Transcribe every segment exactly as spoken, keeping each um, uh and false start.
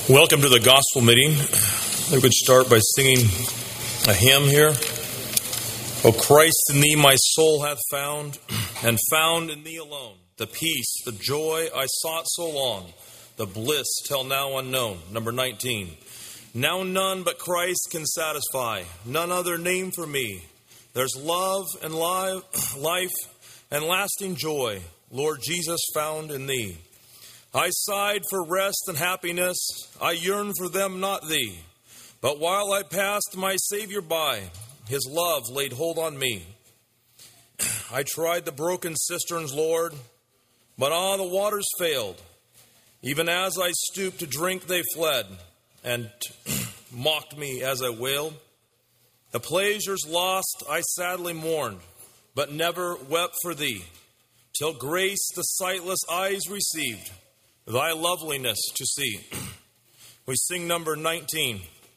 Welcome to the gospel meeting. We could start by singing a hymn here. O Christ, in thee my soul hath found, and found in thee alone the peace, the joy I sought so long, the bliss till now unknown. Number nineteen. Now none but Christ can satisfy, none other name for me. There's love and life and lasting joy, Lord Jesus, found in thee. I sighed for rest and happiness, I yearned for them, not thee. But while I passed my Savior by, his love laid hold on me. I tried the broken cisterns, Lord, but ah, the waters failed. Even as I stooped to drink, they fled, and mocked me as I wailed. The pleasures lost I sadly mourned, but never wept for thee, till grace the sightless eyes received, thy loveliness to see. We sing number nineteen.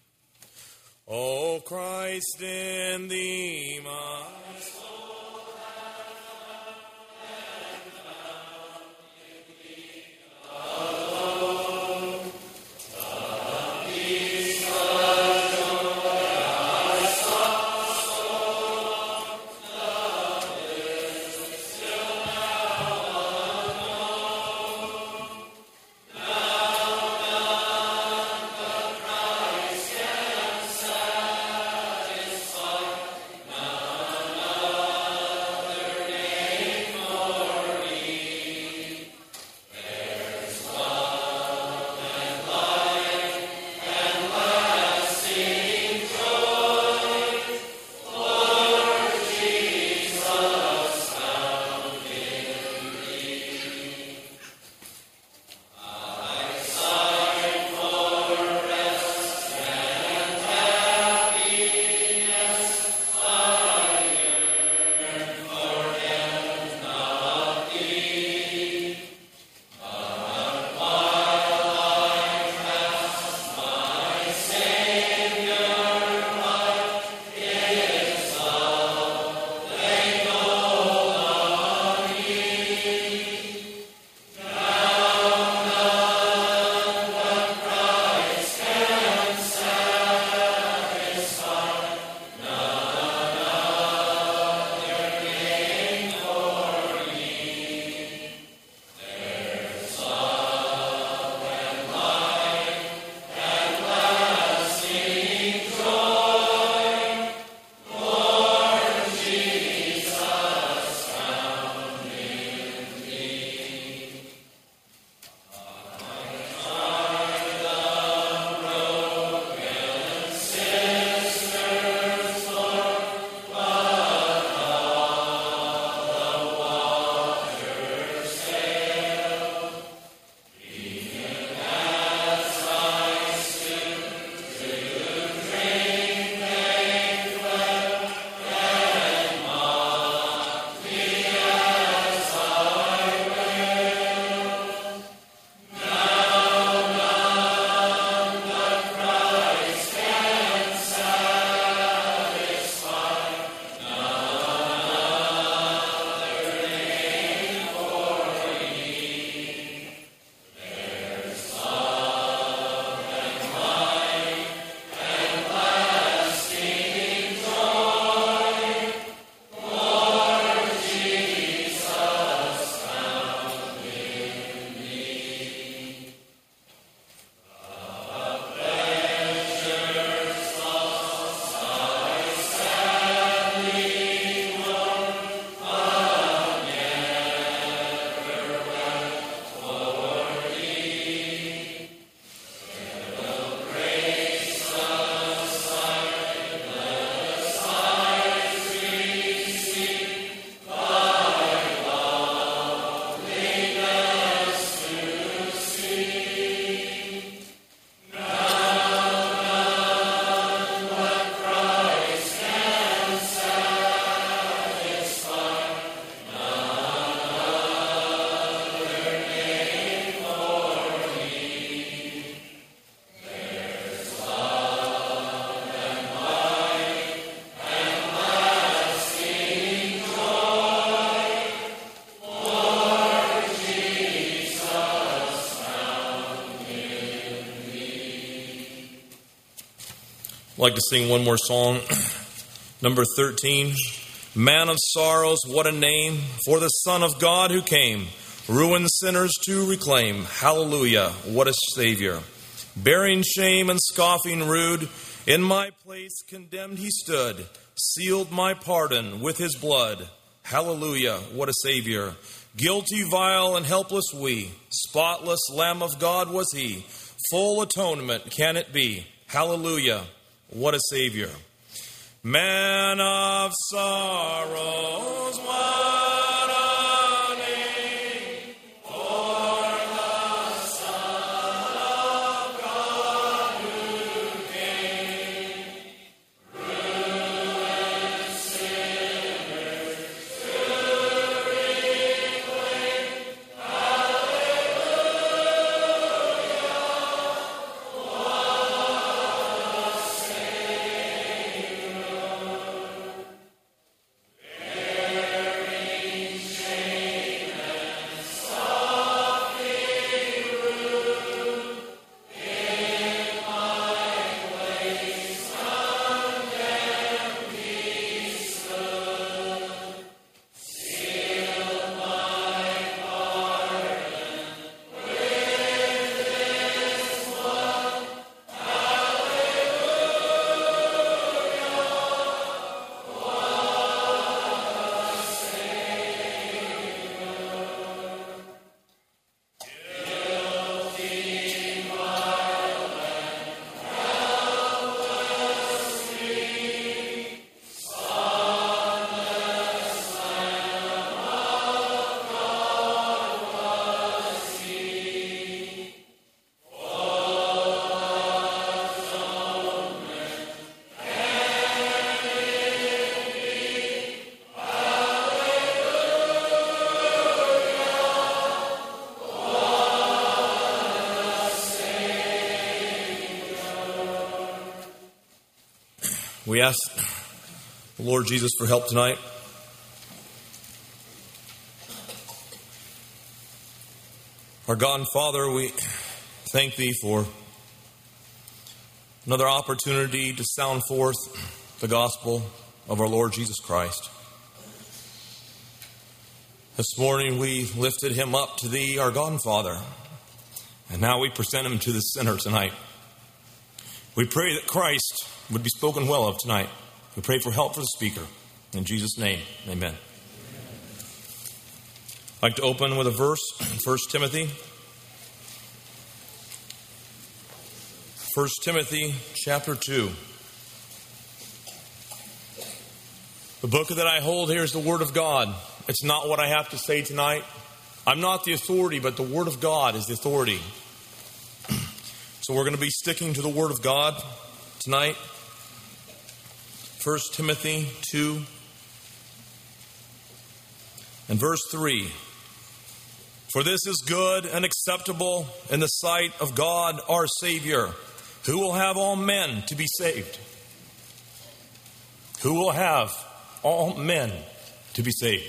O Christ, in thee my soul hath found, in thee alone the peace, the joy I sought so long, the bliss still now unknown. Now I'd like to sing one more song. Number thirteen. Man of sorrows, what a name for the Son of God who came, ruined sinners to reclaim. Hallelujah, what a Savior. Bearing shame and scoffing rude, in my place condemned he stood, sealed my pardon with his blood. Hallelujah, what a Savior. Guilty, vile, and helpless we, spotless Lamb of God was he. Full atonement can it be. Hallelujah, what a Savior. Man of sorrows, what a name for the Son of God who came, ruined sinners to reclaim. Hallelujah, what a Savior. We ask the Lord Jesus for help tonight. Our God and Father, we thank Thee for another opportunity to sound forth the gospel of our Lord Jesus Christ. This morning we lifted Him up to Thee, our God and Father, and now we present Him to the sinner tonight. We pray that Christ would be spoken well of tonight. We pray for help for the speaker. In Jesus' name, amen. I'd like to open with a verse, First Timothy. First Timothy chapter two. The book that I hold here is the Word of God. It's not what I have to say tonight. I'm not the authority, but the Word of God is the authority. So we're going to be sticking to the Word of God tonight. First Timothy two and verse three. For this is good and acceptable in the sight of God our Savior, who will have all men to be saved. Who will have all men to be saved.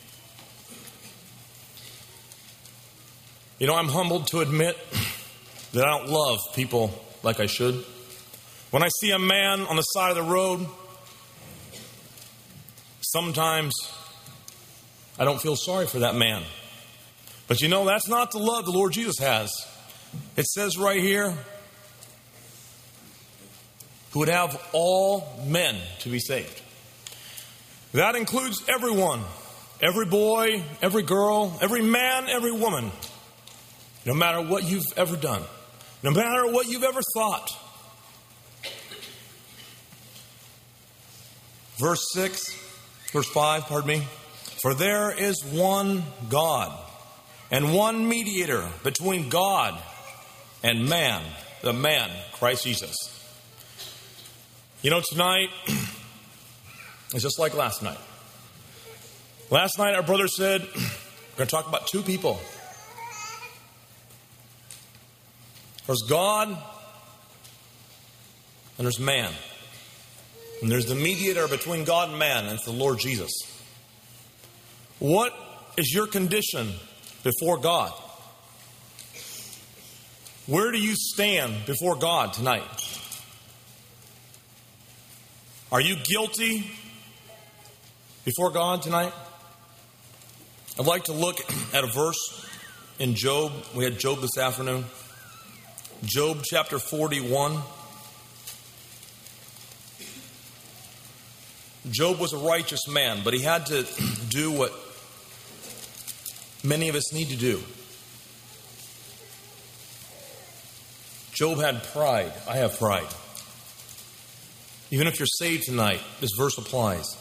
You know, I'm humbled to admit that I don't love people like I should. When I see a man on the side of the road, sometimes I don't feel sorry for that man. But you know, that's not the love the Lord Jesus has. It says right here, who would have all men to be saved. That includes everyone, every boy, every girl, every man, every woman. No matter what you've ever done, no matter what you've ever thought. Verse six, verse five, pardon me. For there is one God and one mediator between God and man, the man, Christ Jesus. You know, tonight, it's just like last night. Last night, our brother said, we're going to talk about two people. There's God, and there's man. And there's the mediator between God and man, and it's the Lord Jesus. What is your condition before God? Where do you stand before God tonight? Are you guilty before God tonight? I'd like to look at a verse in Job. We had Job this afternoon. Job chapter forty-one. Job was a righteous man, but he had to do what many of us need to do. Job had pride. I have pride. Even if you're saved tonight, this verse applies.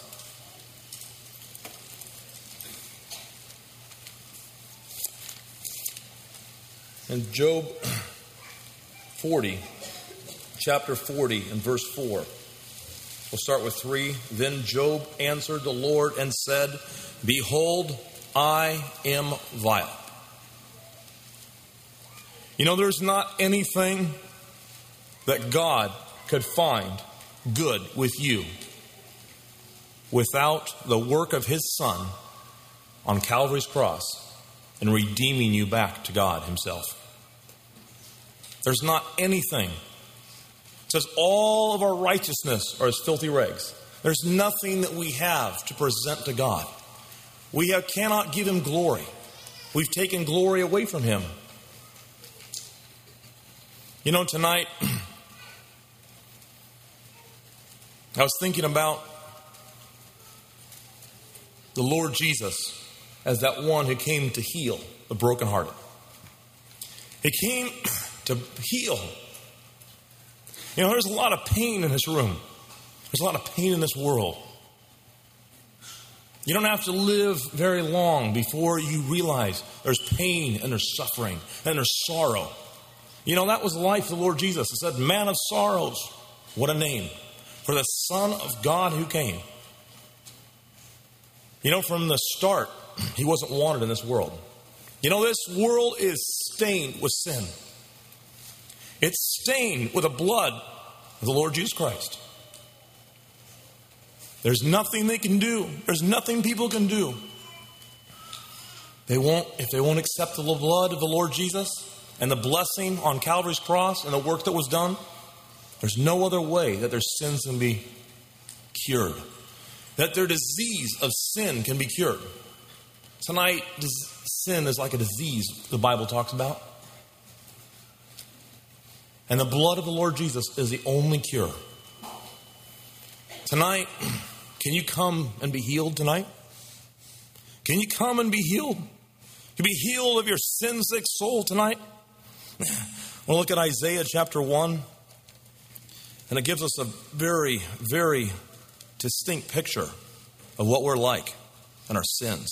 In Job forty, chapter forty, and verse four. We'll start with three. Then Job answered the Lord and said, Behold, I am vile. You know, there's not anything that God could find good with you without the work of His Son on Calvary's cross and redeeming you back to God Himself. There's not anything. It says all of our righteousness are as filthy rags. There's nothing that we have to present to God. We have, cannot give Him glory. We've taken glory away from Him. You know, tonight, I was thinking about the Lord Jesus as that one who came to heal the brokenhearted. He came to heal. You know, there's a lot of pain in this room. There's a lot of pain in this world. You don't have to live very long before you realize there's pain and there's suffering and there's sorrow. You know, that was the life of the Lord Jesus. It said, man of sorrows. What a name. For the Son of God who came. You know, from the start, He wasn't wanted in this world. You know, this world is stained with sin. It's stained with the blood of the Lord Jesus Christ. There's nothing they can do. There's nothing people can do. They won't, if they won't accept the blood of the Lord Jesus and the blessing on Calvary's cross and the work that was done, there's no other way that their sins can be cured. That their disease of sin can be cured. Tonight, sin is like a disease the Bible talks about. And the blood of the Lord Jesus is the only cure. Tonight, can you come and be healed tonight? Can you come and be healed? Can you be healed of your sin-sick soul tonight? We'll look at Isaiah chapter one. And it gives us a very, very distinct picture of what we're like and our sins.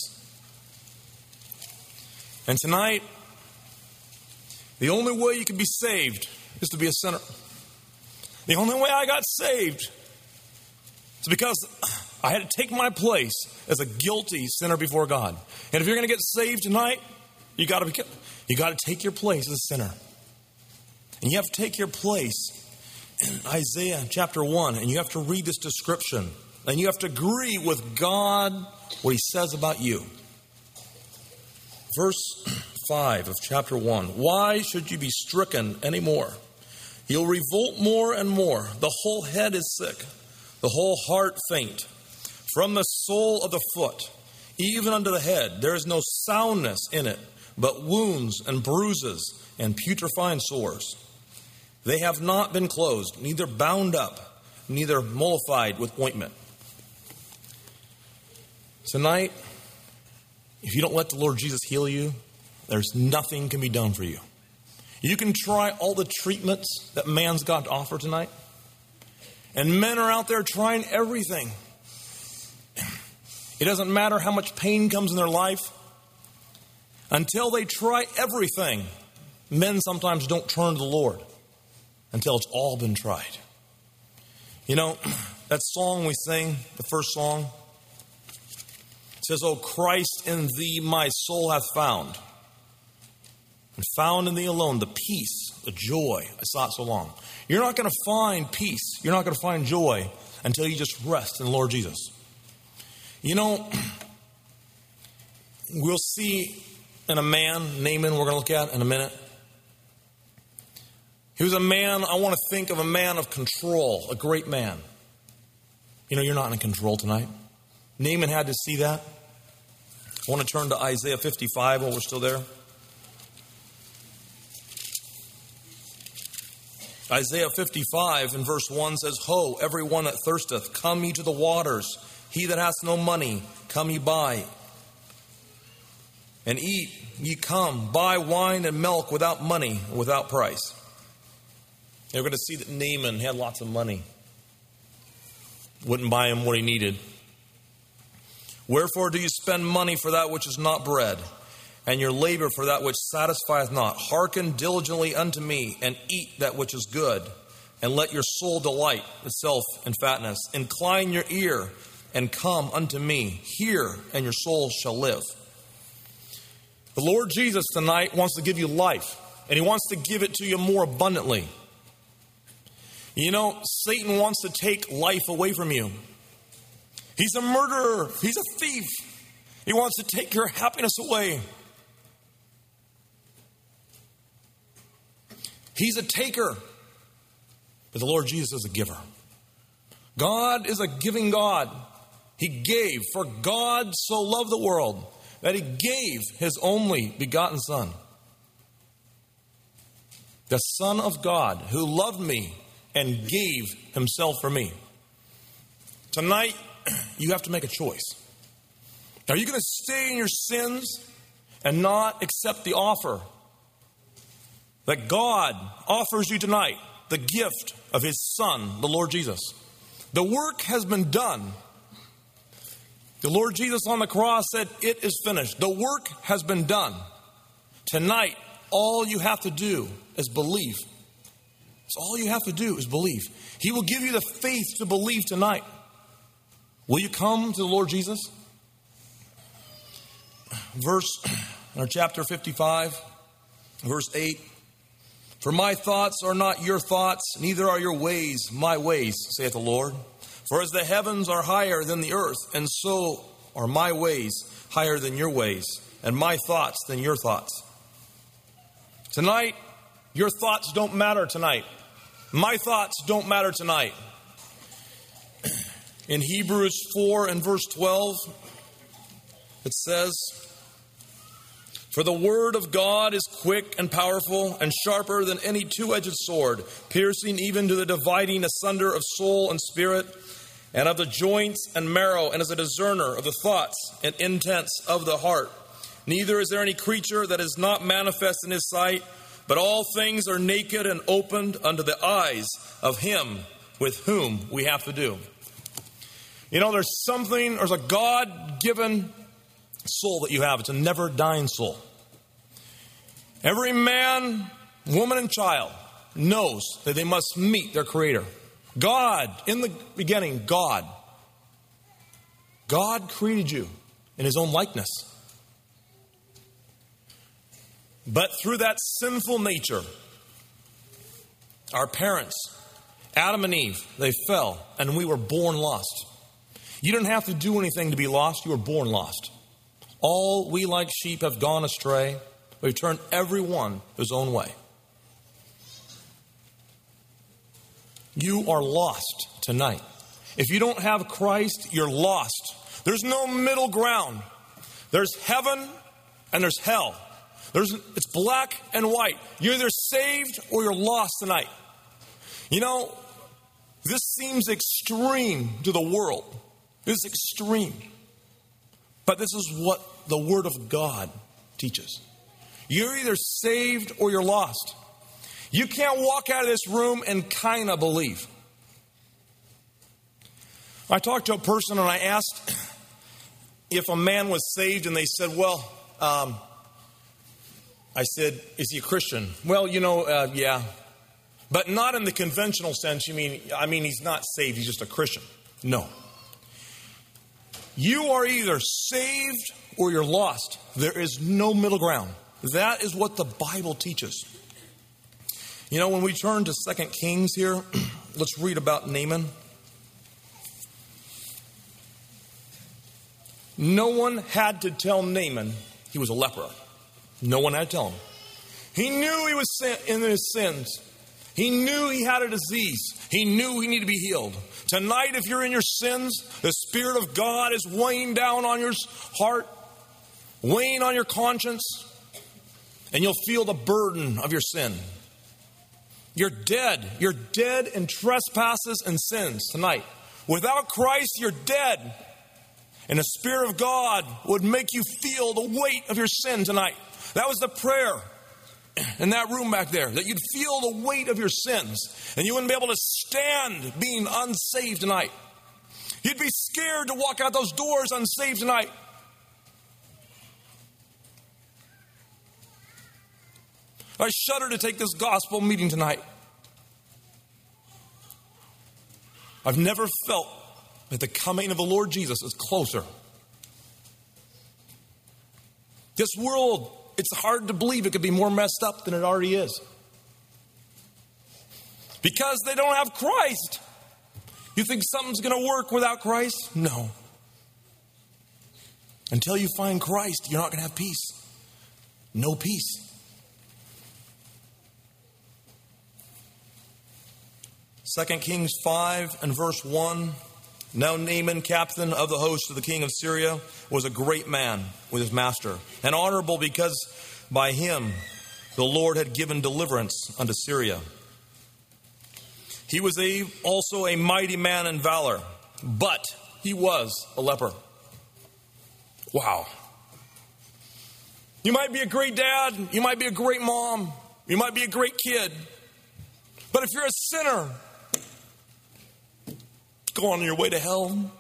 And tonight, the only way you can be saved is to be a sinner. The only way I got saved is because I had to take my place as a guilty sinner before God. And if you're going to get saved tonight, you got to be you got to take your place as a sinner. And you have to take your place in Isaiah chapter one, and you have to read this description, and you have to agree with God what He says about you. Verse five of chapter one. Why should you be stricken anymore? You'll revolt more and more. The whole head is sick, the whole heart faint. From the sole of the foot, even unto the head, there is no soundness in it, but wounds and bruises and putrefying sores. They have not been closed, neither bound up, neither mollified with ointment. Tonight, if you don't let the Lord Jesus heal you, there's nothing can be done for you. You can try all the treatments that man's got to offer tonight. And men are out there trying everything. It doesn't matter how much pain comes in their life. Until they try everything, men sometimes don't turn to the Lord until it's all been tried. You know, that song we sing, the first song, it says, "O Christ, in Thee my soul hath found, and found in Thee alone the peace, the joy I sought so long." You're not going to find peace. You're not going to find joy until you just rest in the Lord Jesus. You know, we'll see in a man, Naaman, we're going to look at in a minute. He was a man, I want to think of a man of control, a great man. You know, you're not in control tonight. Naaman had to see that. I want to turn to Isaiah fifty-five while we're still there. Isaiah fifty-five in verse one says, Ho, everyone that thirsteth, come ye to the waters. He that hath no money, come ye buy. And eat, ye come, buy wine and milk without money, without price. You're going to see that Naaman had lots of money. Wouldn't buy him what he needed. Wherefore do you spend money for that which is not bread, and your labor for that which satisfieth not? Hearken diligently unto me, and eat that which is good, and let your soul delight itself in fatness. Incline your ear, and come unto me. Hear, and your soul shall live. The Lord Jesus tonight wants to give you life, and He wants to give it to you more abundantly. You know, Satan wants to take life away from you. He's a murderer. He's a thief. He wants to take your happiness away. He's a taker. But the Lord Jesus is a giver. God is a giving God. He gave, for God so loved the world that He gave His only begotten Son. The Son of God who loved me and gave Himself for me. Tonight, you have to make a choice. Are you going to stay in your sins and not accept the offer that God offers you tonight, the gift of His Son, the Lord Jesus? The work has been done. The Lord Jesus on the cross said, it is finished. The work has been done. Tonight, all you have to do is believe. That's all you have to do is believe. He will give you the faith to believe tonight. Will you come to the Lord Jesus? Verse, or chapter fifty-five, verse eight. For my thoughts are not your thoughts, neither are your ways my ways, saith the Lord. For as the heavens are higher than the earth, and so are my ways higher than your ways, and my thoughts than your thoughts. Tonight, your thoughts don't matter tonight. My thoughts don't matter tonight. In Hebrews four and verse twelve, it says, For the word of God is quick and powerful and sharper than any two-edged sword, piercing even to the dividing asunder of soul and spirit, and of the joints and marrow, and is a discerner of the thoughts and intents of the heart. Neither is there any creature that is not manifest in His sight, but all things are naked and opened unto the eyes of Him with whom we have to do. You know, there's something, there's a God-given soul that you have. It's a never-dying soul. Every man, woman, and child knows that they must meet their Creator. God, in the beginning, God. God created you in His own likeness. But through that sinful nature, our parents, Adam and Eve, they fell, and we were born lost. You didn't have to do anything to be lost. You were born lost. All we like sheep have gone astray. We've turned every one his own way. You are lost tonight. If you don't have Christ, you're lost. There's no middle ground. There's heaven and there's hell. There's, it's black and white. You're either saved or you're lost tonight. You know, this seems extreme to the world. This is extreme. But this is what the Word of God teaches. You're either saved or you're lost. You can't walk out of this room and kind of believe. I talked to a person and I asked if a man was saved, and they said, well, um, I said, is he a Christian? Well, you know, uh, yeah. But not in the conventional sense. You mean, I mean, he's not saved, he's just a Christian. No. You are either saved or you're lost. There is no middle ground. That is what the Bible teaches. You know, when we turn to Second Kings here, let's read about Naaman. No one had to tell Naaman he was a leper. No one had to tell him. He knew he was in his sins. He knew he had a disease. He knew he needed to be healed. Tonight, if you're in your sins, the Spirit of God is weighing down on your heart, weighing on your conscience, and you'll feel the burden of your sin. You're dead. You're dead in trespasses and sins tonight. Without Christ, you're dead. And the Spirit of God would make you feel the weight of your sin tonight. That was the prayer in that room back there, that you'd feel the weight of your sins and you wouldn't be able to stand being unsaved tonight. You'd be scared to walk out those doors unsaved tonight. I shudder to take this gospel meeting tonight. I've never felt that the coming of the Lord Jesus is closer. This world, it's hard to believe it could be more messed up than it already is. Because they don't have Christ. You think something's going to work without Christ? No. Until you find Christ, you're not going to have peace. No peace. Second Kings five and verse one. Now Naaman, captain of the host of the king of Syria, was a great man with his master, and honorable because by him the Lord had given deliverance unto Syria. He was a, also a mighty man in valor, but he was a leper. Wow. You might be a great dad, you might be a great mom, you might be a great kid, but if you're a sinner, go on your way to hell.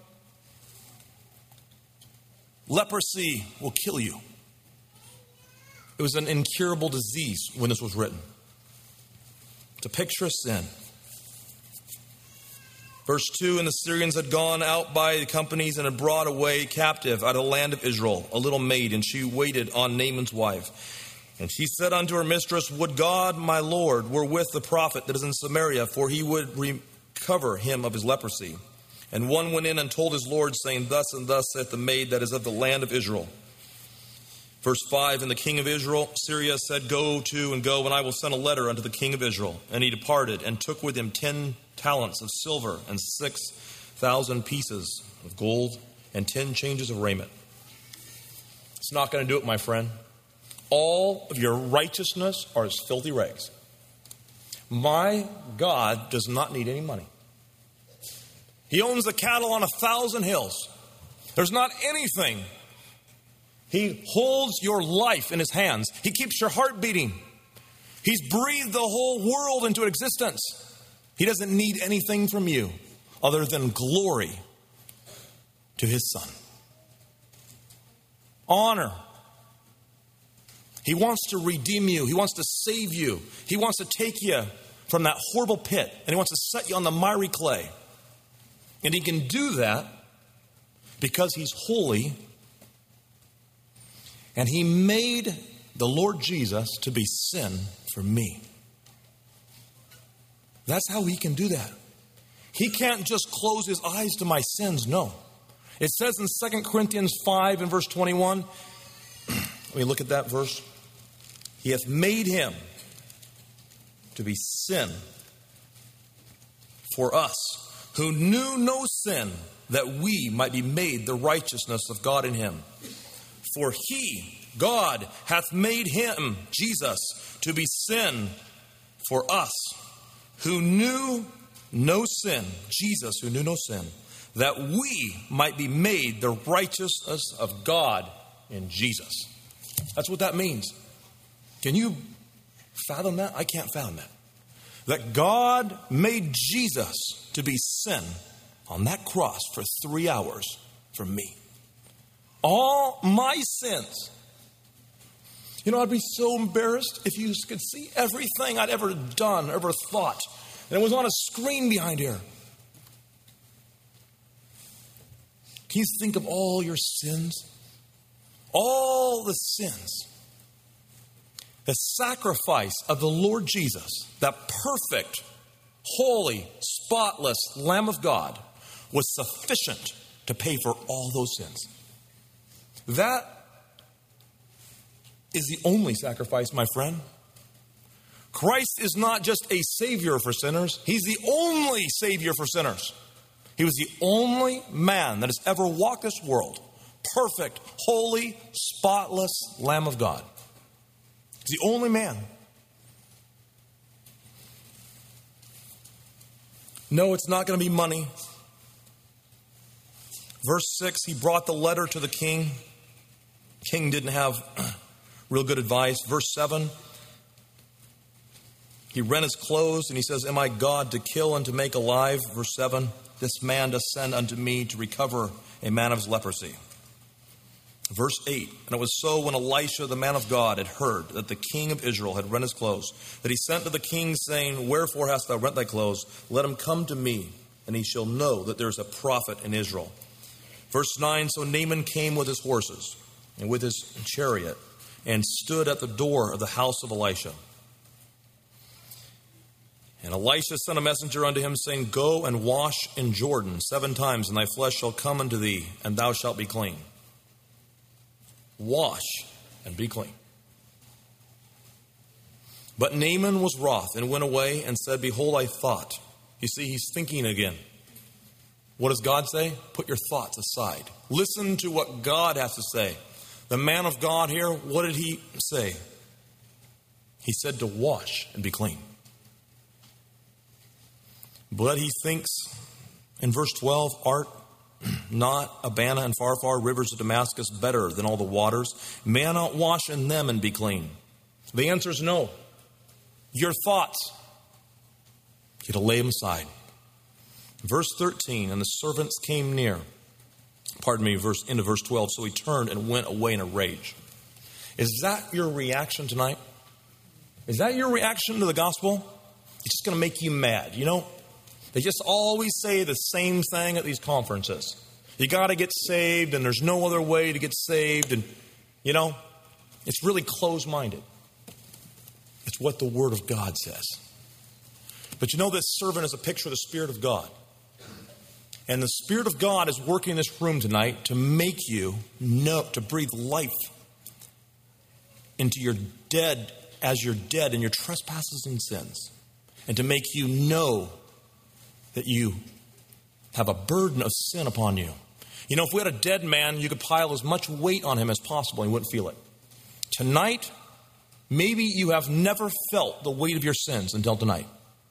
Leprosy will kill you. It was an incurable disease when this was written. It's a picture of sin. Verse two, and the Syrians had gone out by the companies and had brought away captive out of the land of Israel a little maid, and she waited on Naaman's wife. And she said unto her mistress, would God, my Lord, were with the prophet that is in Samaria, for he would recover him of his leprosy. And one went in and told his Lord, saying, thus and thus saith the maid that is of the land of Israel. Verse five, and the king of Israel, Syria, said, go to and go, and I will send a letter unto the king of Israel. And he departed, and took with him ten talents of silver, and six thousand pieces of gold, and ten changes of raiment. It's not going to do it, my friend. All of your righteousness are as filthy rags. My God does not need any money. He owns the cattle on a thousand hills. There's not anything. He holds your life in his hands. He keeps your heart beating. He's breathed the whole world into existence. He doesn't need anything from you other than glory to his Son. Honor. He wants to redeem you. He wants to save you. He wants to take you from that horrible pit, and he wants to set you on the miry clay. And he can do that because he's holy. And he made the Lord Jesus to be sin for me. That's how he can do that. He can't just close his eyes to my sins. No. It says in Second Corinthians five and verse twenty-one. Let me look at that verse. He hath made him to be sin for us, who knew no sin, that we might be made the righteousness of God in him. For he, God, hath made him, Jesus, to be sin for us, who knew no sin, Jesus, who knew no sin, that we might be made the righteousness of God in Jesus. That's what that means. Can you fathom that? I can't fathom that. That God made Jesus to be sin on that cross for three hours for me. All my sins. You know, I'd be so embarrassed if you could see everything I'd ever done, ever thought. And it was on a screen behind here. Can you think of all your sins? All the sins. The sacrifice of the Lord Jesus, that perfect, holy, spotless Lamb of God, was sufficient to pay for all those sins. That is the only sacrifice, my friend. Christ is not just a savior for sinners. He's the only savior for sinners. He was the only man that has ever walked this world. Perfect, holy, spotless Lamb of God. He's the only man. No, it's not going to be money. Verse six, he brought the letter to the king. King didn't have real good advice. Verse seven, he rent his clothes and he says, am I God to kill and to make alive? Verse seven, this man does send unto me to recover a man of his leprosy. Verse eight, and it was so when Elisha, the man of God, had heard that the king of Israel had rent his clothes, that he sent to the king, saying, wherefore hast thou rent thy clothes? Let him come to me, and he shall know that there is a prophet in Israel. Verse nine, so Naaman came with his horses and with his chariot, and stood at the door of the house of Elisha. And Elisha sent a messenger unto him, saying, go and wash in Jordan seven times, and thy flesh shall come unto thee, and thou shalt be clean. Wash and be clean. But Naaman was wroth and went away and said, behold, I thought. You see, he's thinking again. What does God say? Put your thoughts aside. Listen to what God has to say. The man of God here, what did he say? He said to wash and be clean. But he thinks in verse twelve, art not Abana and Pharpar, rivers of Damascus, better than all the waters? May I not wash in them and be clean? The answer is no. Your thoughts, you got to lay them aside. Verse thirteen, and the servants came near. Pardon me, verse into verse twelve. So he turned and went away in a rage. Is that your reaction tonight? Is that your reaction to the gospel? It's just going to make you mad, you know? They just always say the same thing at these conferences. You got to get saved, and there's no other way to get saved. And, you know, it's really closed-minded. It's what the Word of God says. But you know, this servant is a picture of the Spirit of God. And the Spirit of God is working in this room tonight to make you know, to breathe life into your dead, as you're dead in your trespasses and sins. And to make you know that you have a burden of sin upon you. You know, if we had a dead man, you could pile as much weight on him as possible and he wouldn't feel it. Tonight, maybe you have never felt the weight of your sins until tonight.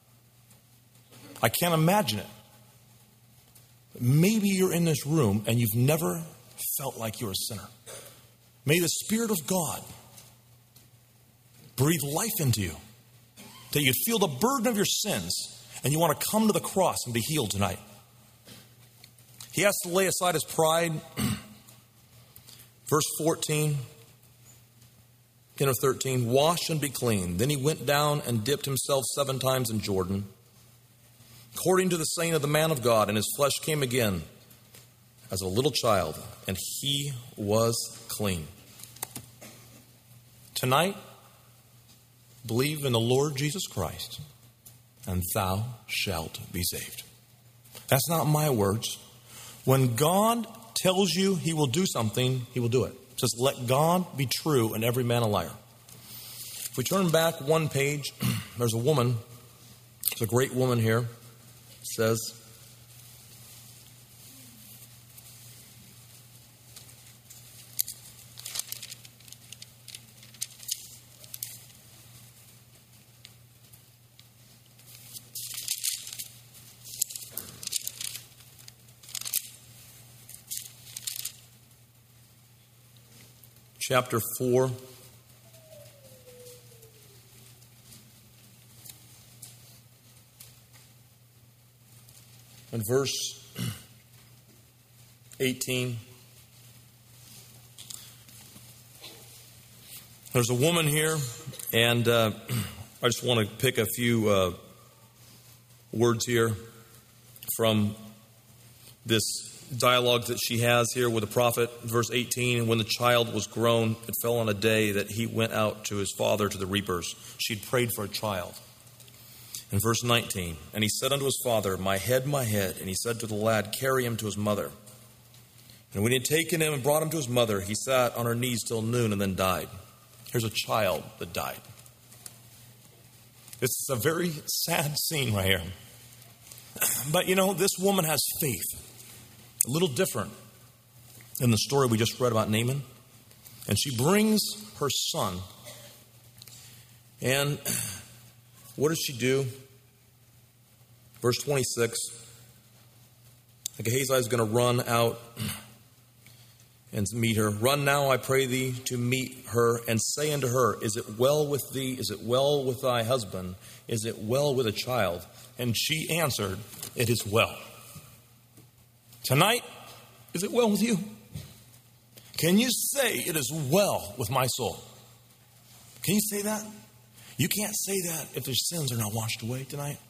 I can't imagine it. But maybe you're in this room and you've never felt like you're a sinner. May the Spirit of God breathe life into you, that you feel the burden of your sins and you want to come to the cross and be healed tonight. He has to lay aside his pride. Verse fourteen, end of thirteen, wash and be clean. Then he went down and dipped himself seven times in Jordan, according to the saying of the man of God, and his flesh came again as a little child, and he was clean. Tonight, believe in the Lord Jesus Christ, and thou shalt be saved. That's not my words. When God tells you he will do something, he will do it. Just let God be true and every man a liar. If we turn back one page, there's a woman. There's a great woman here. It says, chapter four. And verse eighteen. There's a woman here, and uh, I just want to pick a few uh, words here from this dialogue that she has here with the prophet. Verse eighteen, when the child was grown, it fell on a day that he went out to his father to the reapers. She'd prayed for a child. In verse nineteen, and he said unto his father, my head, my head. And he said to the lad, carry him to his mother. And when he had taken him and brought him to his mother, he sat on her knees till noon and then died. Here's a child that died. It's a very sad scene right here. But you know, this woman has faith. A little different than the story we just read about Naaman. And she brings her son. And what does she do? Verse twenty-six. Gehazi is going to run out and meet her. Run now, I pray thee, to meet her, and say unto her, is it well with thee? Is it well with thy husband? Is it well with a child? And she answered, it is well. Tonight, is it well with you? Can you say it is well with my soul? Can you say that? You can't say that if their sins are not washed away tonight.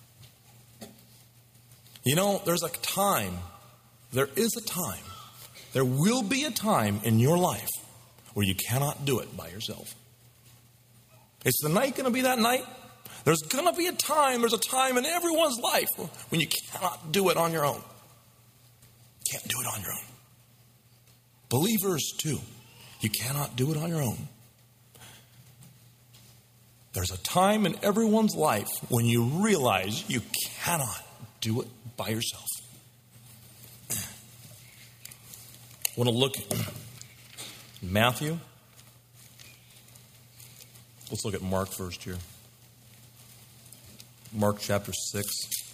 You know, there's a time, there is a time, there will be a time in your life where you cannot do it by yourself. Is the night going to be that night? There's going to be a time, there's a time in everyone's life when you cannot do it on your own. Can't do it on your own. Believers too, you cannot do it on your own. There's a time in everyone's life when you realize you cannot do it by yourself. I want to look at Matthew. Let's look at Mark first here. Mark chapter six.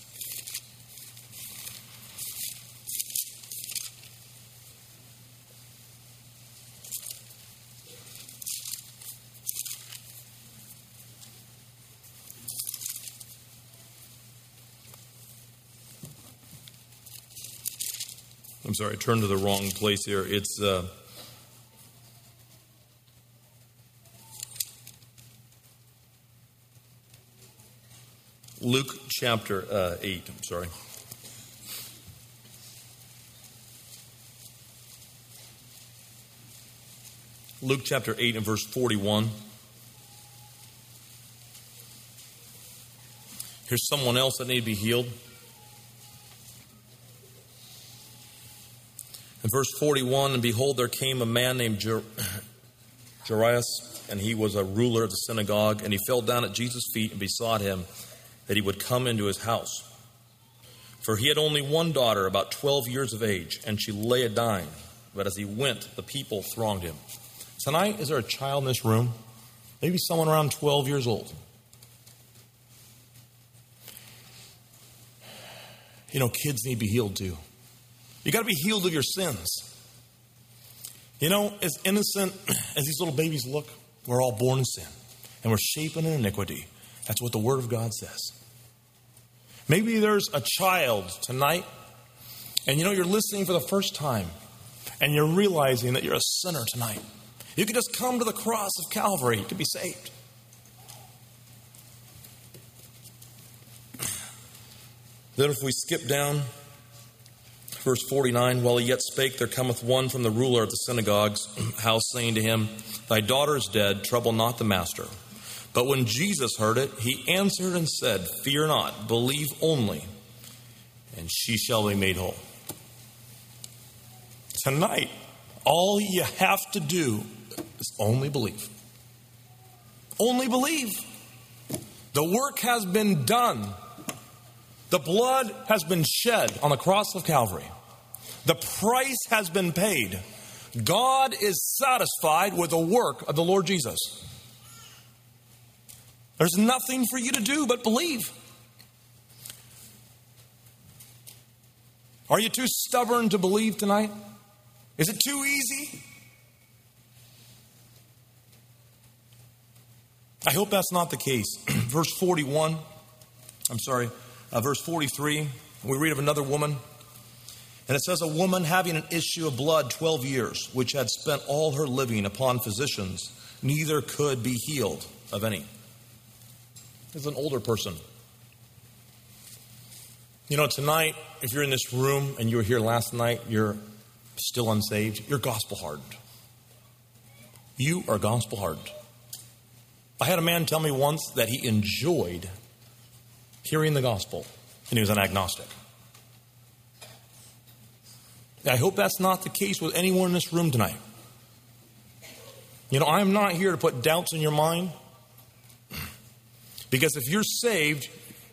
I'm sorry, I turned to the wrong place here. It's uh, Luke chapter uh, eight. I'm sorry. Luke chapter eight and verse forty-one. Here's someone else that need to be healed. In verse forty-one, and behold, there came a man named Jer- Jairus, and he was a ruler of the synagogue, and he fell down at Jesus' feet and besought him that he would come into his house. For he had only one daughter, about twelve years of age, and she lay a-dying. But as he went, the people thronged him. Tonight, is there a child in this room? Maybe someone around twelve years old. You know, kids need to be healed too. You got to be healed of your sins. You know, as innocent as these little babies look, we're all born in sin. And we're shapen in iniquity. That's what the Word of God says. Maybe there's a child tonight, and you know, you're listening for the first time, and you're realizing that you're a sinner tonight. You can just come to the cross of Calvary to be saved. Then if we skip down, verse forty-nine, while he yet spake, there cometh one from the ruler of the synagogue's house, saying to him, thy daughter is dead, trouble not the master. But when Jesus heard it, he answered and said, fear not, believe only, and she shall be made whole. Tonight, all you have to do is only believe. Only believe. The work has been done. The blood has been shed on the cross of Calvary. The price has been paid. God is satisfied with the work of the Lord Jesus. There's nothing for you to do but believe. Are you too stubborn to believe tonight? Is it too easy? I hope that's not the case. Verse forty-one, I'm sorry, uh, verse forty-three, we read of another woman. And it says, a woman having an issue of blood twelve years, which had spent all her living upon physicians, neither could be healed of any. This is an older person. You know, tonight, if you're in this room and you were here last night, you're still unsaved, you're gospel hardened. You are gospel hardened. I had a man tell me once that he enjoyed hearing the gospel, and he was an agnostic. I hope that's not the case with anyone in this room tonight. You know, I'm not here to put doubts in your mind. Because if you're saved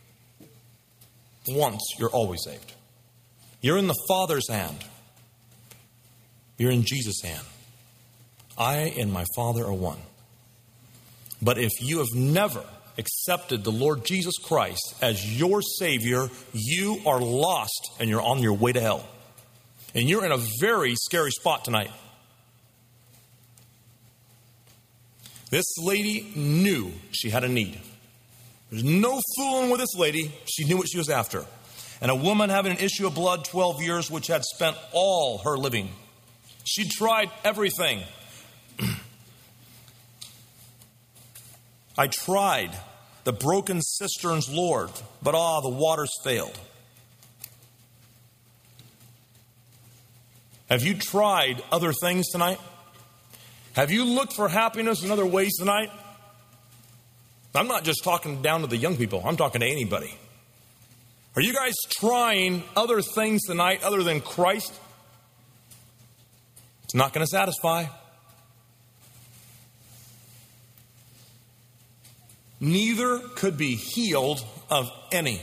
once, you're always saved. You're in the Father's hand. You're in Jesus' hand. I and my Father are one. But if you have never accepted the Lord Jesus Christ as your Savior, you are lost and you're on your way to hell. And you're in a very scary spot tonight. This lady knew she had a need. There's no fooling with this lady. She knew what she was after. And a woman having an issue of blood twelve years, which had spent all her living. She tried everything. I tried the broken cisterns, Lord, but ah, the waters failed. Have you tried other things tonight? Have you looked for happiness in other ways tonight? I'm not just talking down to the young people. I'm talking to anybody. Are you guys trying other things tonight other than Christ? It's not going to satisfy. Neither could be healed of any.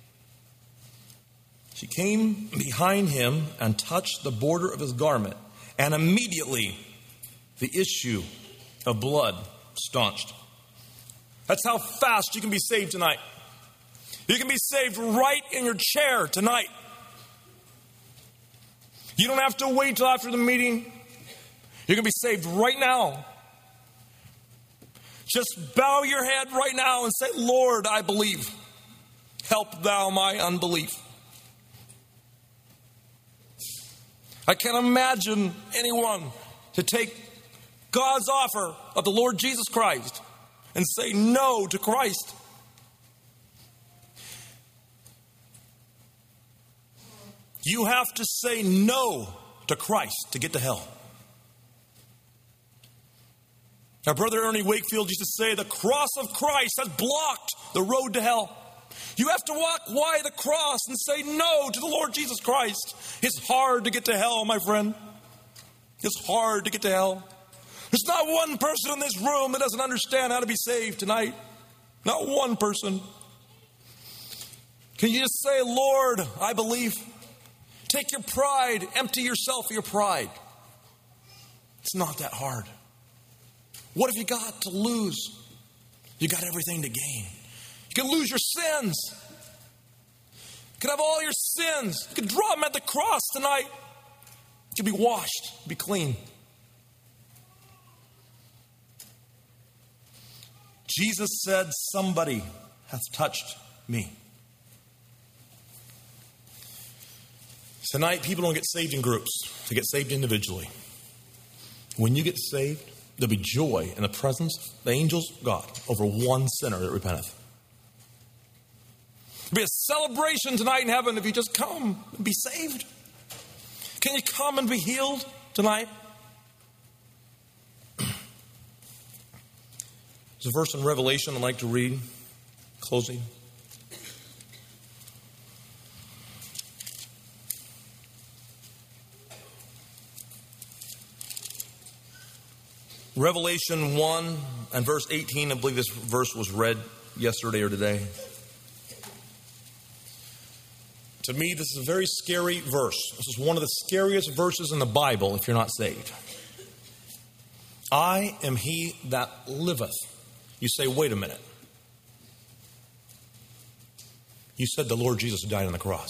She came behind him and touched the border of his garment, and immediately the issue of blood staunched. That's how fast you can be saved tonight. You can be saved right in your chair tonight. You don't have to wait till after the meeting. You can be saved right now. Just bow your head right now and say, Lord, I believe. Help thou my unbelief. I can't imagine anyone to take God's offer of the Lord Jesus Christ and say no to Christ. You have to say no to Christ to get to hell. Our brother Ernie Wakefield used to say, the cross of Christ has blocked the road to hell. You have to walk wide the cross and say no to the Lord Jesus Christ. It's hard to get to hell, my friend. It's hard to get to hell. There's not one person in this room that doesn't understand how to be saved tonight. Not one person. Can you just say, Lord, I believe? Take your pride, empty yourself of your pride. It's not that hard. What have you got to lose? You got everything to gain. You can lose your sins. You can have all your sins. You can draw them at the cross tonight. You can be washed, be clean. Jesus said, somebody hath touched me. Tonight, people don't get saved in groups. They get saved individually. When you get saved, there'll be joy in the presence of the angels of God over one sinner that repenteth. There'll be a celebration tonight in heaven if you just come and be saved. Can you come and be healed tonight? There's a verse in Revelation I'd like to read, closing. Revelation one and verse eighteen, I believe this verse was read yesterday or today. To me, this is a very scary verse. This is one of the scariest verses in the Bible if you're not saved. I am he that liveth. You say, wait a minute. You said the Lord Jesus died on the cross.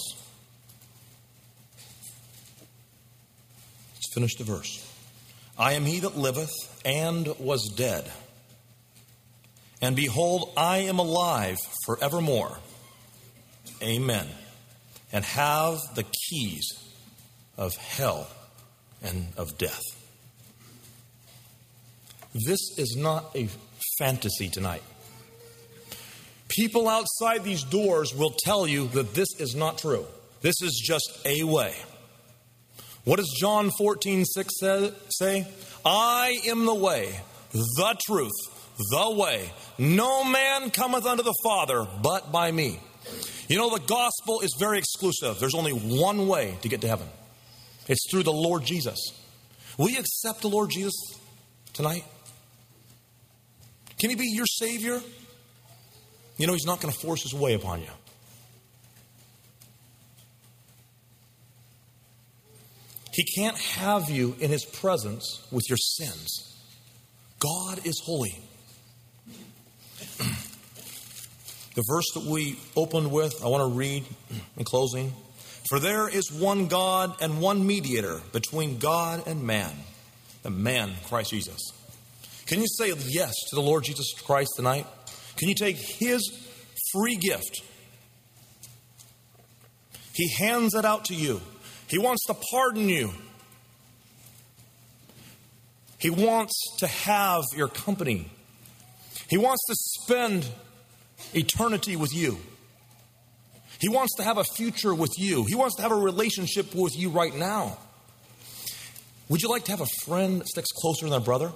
Let's finish the verse. I am he that liveth and was dead. And behold, I am alive forevermore. Amen. And have the keys of hell and of death. This is not a fantasy tonight. People outside these doors will tell you that this is not true. This is just a way. What does John fourteen six say? I am the way, the truth, the way. No man cometh unto the Father but by me. You know, the gospel is very exclusive. There's only one way to get to heaven. It's through the Lord Jesus. Will you accept the Lord Jesus tonight? Can he be your Savior? You know, he's not going to force his way upon you. He can't have you in his presence with your sins. God is holy. The verse that we opened with, I want to read in closing. For there is one God and one mediator between God and man, the man, Christ Jesus. Can you say yes to the Lord Jesus Christ tonight? Can you take his free gift? He hands it out to you. He wants to pardon you. He wants to have your company. He wants to spend eternity with you. He wants to have a future with you. He wants to have a relationship with you right now. Would you like to have a friend that sticks closer than a brother?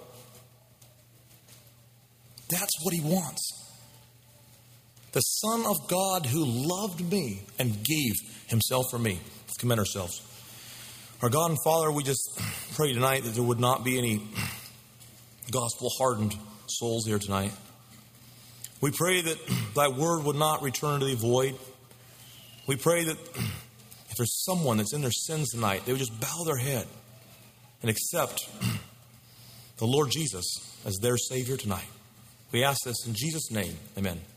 That's what he wants. The Son of God who loved me and gave himself for me. Let's commit ourselves. Our God and Father, we just pray tonight that there would not be any gospel-hardened souls here tonight. We pray that thy word would not return to thee void. We pray that if there's someone that's in their sins tonight, they would just bow their head and accept the Lord Jesus as their Savior tonight. We ask this in Jesus' name. Amen.